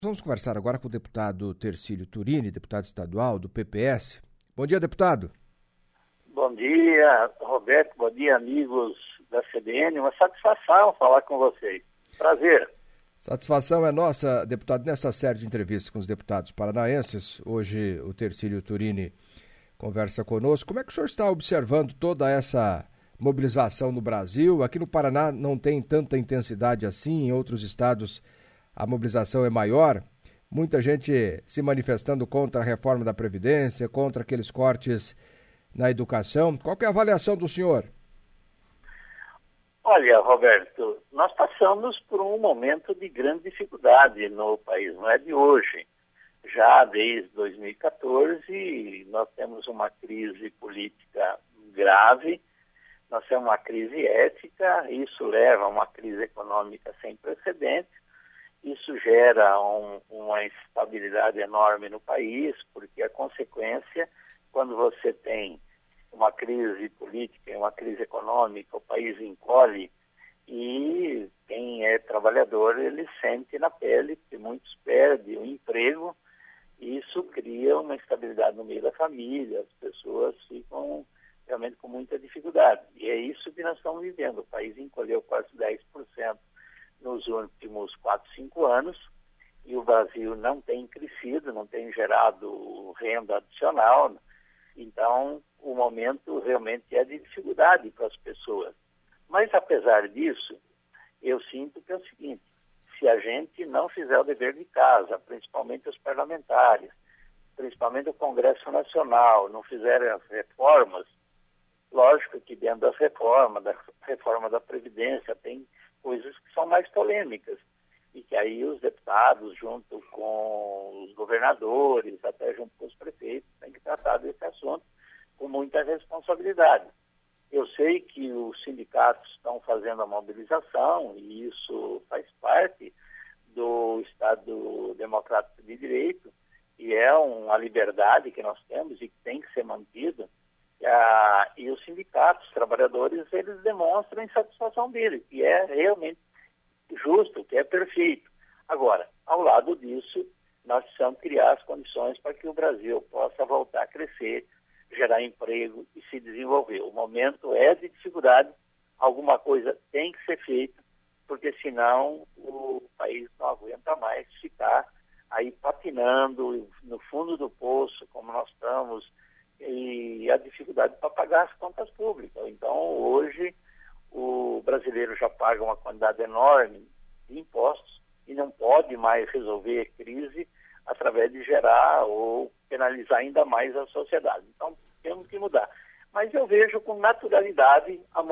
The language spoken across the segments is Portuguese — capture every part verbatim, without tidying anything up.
Vamos conversar agora com o deputado Tercílio Turini, deputado estadual do P P S. Bom dia, deputado. Bom dia, Roberto. Bom dia, amigos da C B N. Uma satisfação falar com vocês. Prazer. Satisfação é nossa, deputado. Nessa série de entrevistas com os deputados paranaenses, hoje o Tercílio Turini conversa conosco. Como é que o senhor está observando toda essa mobilização no Brasil? Aqui no Paraná não tem tanta intensidade assim, em outros estados a mobilização é maior, muita gente se manifestando contra a reforma da Previdência, contra aqueles cortes na educação. Qual que é a avaliação do senhor? Olha, Roberto, nós passamos por um momento de grande dificuldade no país, não é de hoje. Já desde dois mil e quatorze, nós temos uma crise política grave, nós temos uma crise ética, isso leva a uma crise econômica sem precedentes. Isso gera um, uma instabilidade enorme no país, porque a consequência, quando você tem uma crise política e uma crise econômica, o país encolhe e quem é trabalhador, ele sente na pele, que muitos perdem o emprego, e isso cria uma instabilidade no meio da família, as pessoas ficam realmente com muita dificuldade. E é isso que nós estamos vivendo, o país encolheu quase dez por cento nos últimos quatro, cinco anos, e o Brasil não tem crescido, não tem gerado renda adicional. Então, o momento realmente é de dificuldade para as pessoas. Mas, apesar disso, eu sinto que é o seguinte, se a gente não fizer o dever de casa, principalmente os parlamentares, principalmente o Congresso Nacional, não fizerem as reformas, lógico que dentro das reformas, da reforma da Previdência, tem coisas que são mais polêmicas e que aí os deputados, junto com os governadores, até junto com os prefeitos, têm que tratar desse assunto com muita responsabilidade. Eu sei que os sindicatos estão fazendo a mobilização e isso faz parte do Estado Democrático de Direito e é uma liberdade que nós temos e que tem que ser mantida. Ah, e os sindicatos, os trabalhadores, eles demonstram a insatisfação deles, que é realmente justo, que é perfeito. Agora, ao lado disso, nós precisamos criar as condições para que o Brasil possa voltar a crescer, gerar emprego e se desenvolver. O momento é de dificuldade, alguma coisa tem que ser feita, porque senão o país não aguenta mais ficar aí patinando no fundo do poço, como nós estamos, e a dificuldade para pagar as contas públicas. Então, hoje, o brasileiro já paga uma quantidade enorme de impostos e não pode mais resolver a crise através de gerar ou penalizar ainda mais a sociedade. Então, temos que mudar. Mas eu vejo com naturalidade a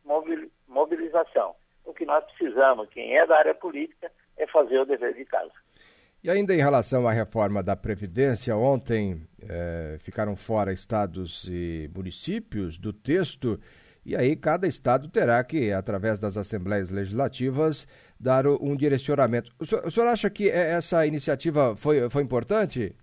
mobilização. O que nós precisamos, quem é da área política, é fazer o dever de casa. E ainda em relação à reforma da Previdência, ontem eh, ficaram fora estados e municípios do texto, e aí cada estado terá que, através das assembleias legislativas, dar um direcionamento. O senhor, o senhor acha que essa iniciativa foi, foi importante?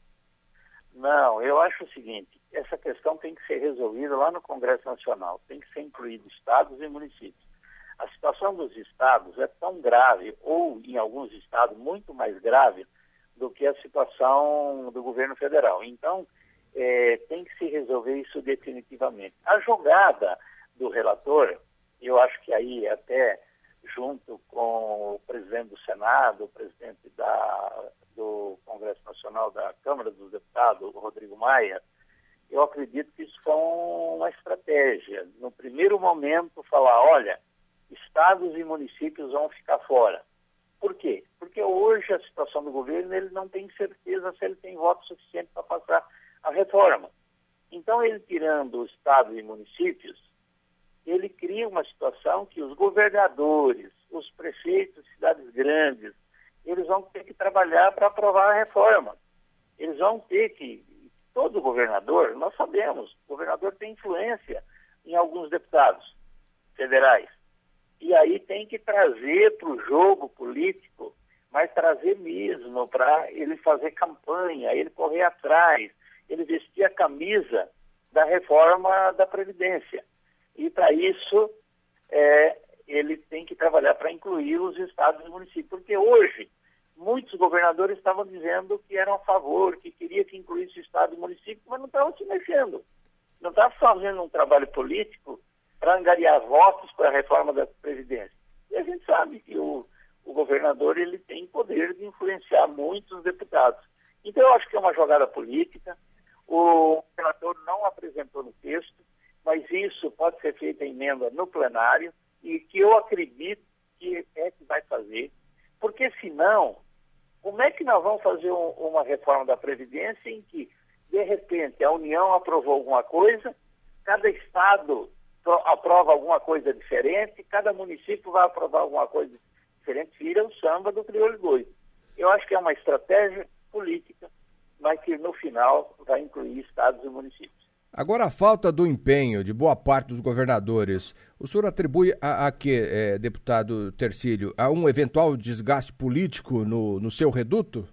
Não, eu acho o seguinte, essa questão tem que ser resolvida lá no Congresso Nacional, tem que ser incluído estados e municípios. A situação dos estados é tão grave, ou em alguns estados muito mais grave, do que a situação do governo federal. Então, é, tem que se resolver isso definitivamente. A jogada do relator, eu acho que aí até junto com o presidente do Senado, o presidente da, do Congresso Nacional da Câmara dos Deputados, o Rodrigo Maia, eu acredito que isso foi uma estratégia. No primeiro momento, falar, olha, estados e municípios vão ficar fora. Por quê? Porque hoje a situação do governo, ele não tem certeza se ele tem voto suficiente para passar a reforma. Então, ele tirando os estados e municípios, ele cria uma situação que os governadores, os prefeitos de cidades grandes, eles vão ter que trabalhar para aprovar a reforma. Eles vão ter que, todo governador, nós sabemos, o governador tem influência em alguns deputados federais. E aí tem que trazer para o jogo político, mas trazer mesmo para ele fazer campanha, ele correr atrás, ele vestir a camisa da reforma da Previdência. E para isso, é, ele tem que trabalhar para incluir os estados e municípios. Porque hoje, muitos governadores estavam dizendo que eram a favor, que queria que incluísse o Estado e o município, mas não estavam se mexendo. Não estavam fazendo um trabalho político para angariar votos para a reforma da Previdência. E a gente sabe que o, o governador ele tem poder de influenciar muitos deputados. Então eu acho que é uma jogada política. O relator não apresentou no texto, mas isso pode ser feito em emenda no plenário e que eu acredito que é que vai fazer. Porque senão, como é que nós vamos fazer um, uma reforma da Previdência em que, de repente, a União aprovou alguma coisa, cada estado aprova alguma coisa diferente, cada município vai aprovar alguma coisa diferente, vira o samba do crioulo doido. Eu acho que é uma estratégia política, mas que no final vai incluir estados e municípios. Agora, a falta do empenho de boa parte dos governadores, o senhor atribui a, a que, é, deputado Tercílio, a um eventual desgaste político no, no seu reduto?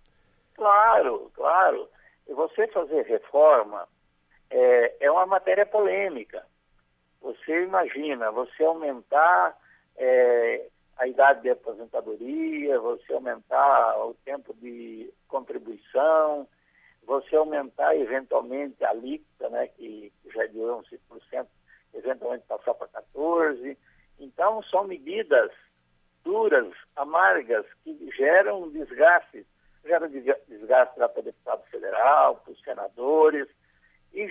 Claro, claro. Você fazer reforma é, é uma matéria polêmica. Você imagina, você aumentar é, a idade de aposentadoria, você aumentar o tempo de contribuição, você aumentar eventualmente a alíquota, né, que já é de onze por cento, eventualmente passar para quatorze por cento. Então, são medidas duras, amargas, que geram desgaste. Gera desgaste para o deputado federal, para os senadores, e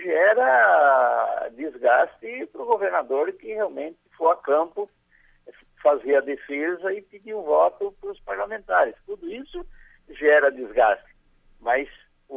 gera desgaste para o governador que realmente for a campo fazer a defesa e pedir o voto para os parlamentares. Tudo isso gera desgaste, mas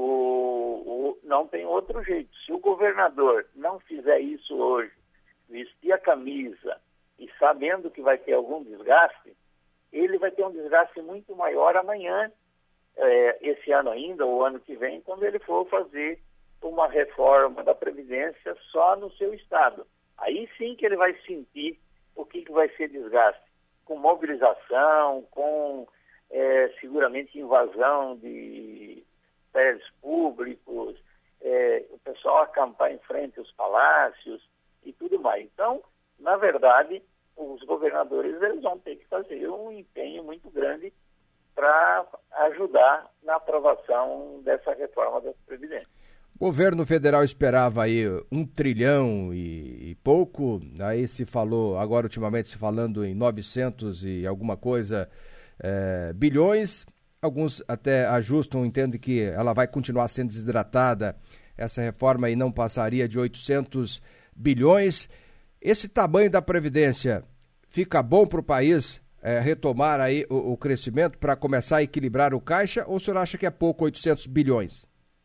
o, o, não tem outro jeito. Se o governador não fizer isso hoje, vestir a camisa e sabendo que vai ter algum desgaste, ele vai ter um desgaste muito maior amanhã, é, esse ano ainda, ou ano que vem, quando ele for fazer uma reforma da Previdência só no seu estado. Aí sim que ele vai sentir o que, que vai ser desgaste, com mobilização, com é, seguramente invasão de prédios públicos, é, o pessoal acampar em frente aos palácios e tudo mais. Então, na verdade, os governadores eles vão ter que fazer um empenho muito grande para ajudar na aprovação dessa reforma da Previdência. O governo federal esperava aí um trilhão e, e pouco, aí se falou, agora ultimamente se falando em novecentos e alguma coisa é, bilhões, alguns até ajustam, entendem que ela vai continuar sendo desidratada, essa reforma aí não passaria de oitocentos bilhões. Esse tamanho da Previdência fica bom para o país é, retomar aí o, o crescimento para começar a equilibrar o caixa, ou o senhor acha que é pouco oitocentos bilhões?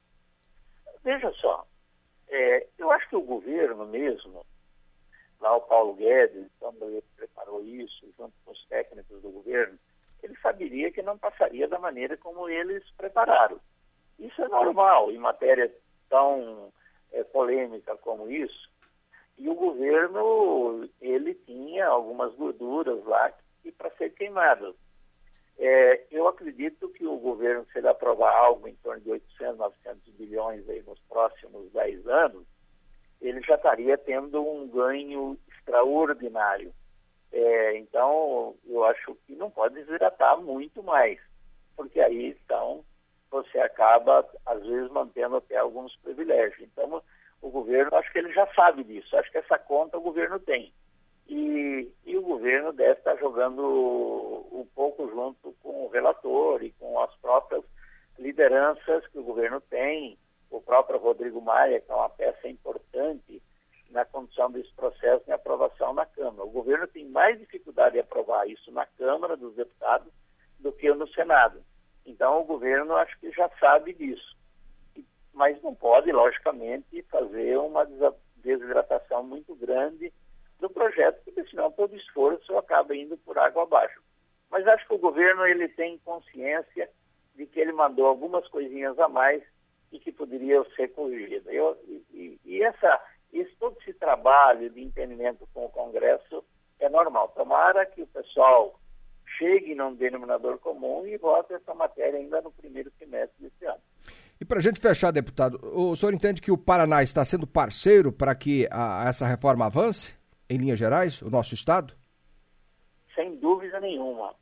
Veja só, é, eu acho que o governo mesmo, lá o Paulo Guedes, quando ele preparou isso, junto com os técnicos do governo, ele saberia que não passaria da maneira como eles prepararam. Isso é normal em matéria tão é, polêmica como isso. E o governo, ele tinha algumas gorduras lá que para ser queimadas. É, eu acredito que o governo, se ele aprovar algo em torno de oitocentos, novecentos bilhões aí nos próximos dez anos, ele já estaria tendo um ganho extraordinário. É, então, eu acho que não pode desidratar muito mais, porque aí, então, você acaba, às vezes, mantendo até alguns privilégios. Então, o governo, acho que ele já sabe disso, acho que essa conta o governo tem. E, e o governo deve estar jogando um pouco junto com o relator e com as próprias lideranças que o governo tem, o próprio Rodrigo Maia, que é uma peça importante na condução desse processo de aprovação na Câmara. O governo tem mais dificuldade de aprovar isso na Câmara dos Deputados do que no Senado. Então, o governo acho que já sabe disso. Mas não pode, logicamente, fazer uma desidratação muito grande do projeto, porque senão todo esforço acaba indo por água abaixo. Mas acho que o governo ele tem consciência de que ele mandou algumas coisinhas a mais e que poderiam ser corrigidas. Eu, e, e essa, esse, todo esse trabalho de entendimento com o Congresso é normal. Tomara que o pessoal chegue num denominador comum e vote essa matéria ainda no primeiro semestre desse ano. E para a gente fechar, deputado, o senhor entende que o Paraná está sendo parceiro para que a, essa reforma avance, em linhas gerais, o nosso estado? Sem dúvida nenhuma.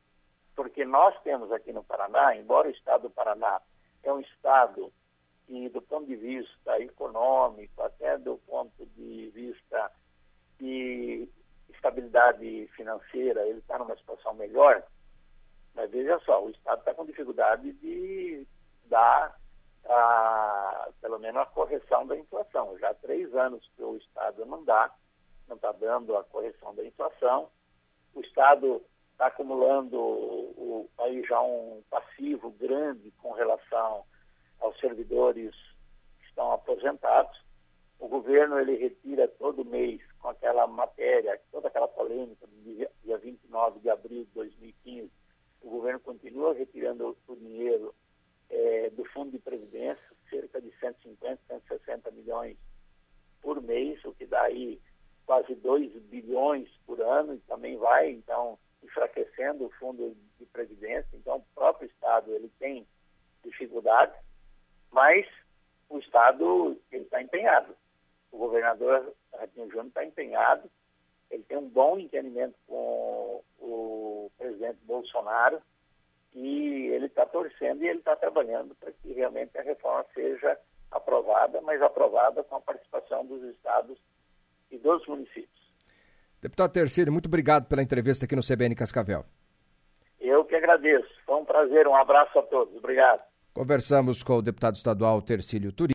Porque nós temos aqui no Paraná, embora o estado do Paraná é um estado que, do ponto de vista econômico, até do ponto de vista de estabilidade financeira, ele está numa situação melhor, mas veja só, o estado está com dificuldade de dar, a, pelo menos, a correção da inflação. Já há três anos que o estado não dá, não está dando a correção da inflação. O estado está acumulando o, aí já um passivo grande com relação aos servidores que estão aposentados. O governo ele retira todo mês com aquela matéria, toda aquela polêmica do dia, dia vinte e nove de abril de dois mil e quinze. O governo continua retirando o dinheiro é, do Fundo de Previdência, cerca de cento e cinquenta, cento e sessenta milhões por mês, o que dá aí quase dois bilhões por ano, e também vai, então, enfraquecendo o Fundo de Previdência. Então, o próprio Estado ele tem dificuldades, mas o Estado está empenhado. O governador Ratinho Júnior está empenhado, ele tem um bom entendimento com o presidente Bolsonaro e ele está torcendo e ele está trabalhando para que realmente a reforma seja aprovada, mas aprovada com a participação dos estados e dos municípios. Deputado Tercílio, muito obrigado pela entrevista aqui no C B N Cascavel. Eu que agradeço. Foi um prazer, um abraço a todos. Obrigado. Conversamos com o deputado estadual Tercílio Turini.